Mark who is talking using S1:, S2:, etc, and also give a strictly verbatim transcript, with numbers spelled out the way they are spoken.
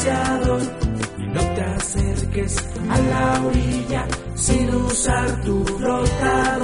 S1: buceador y no te acerques a la orilla sin usar tu flotador.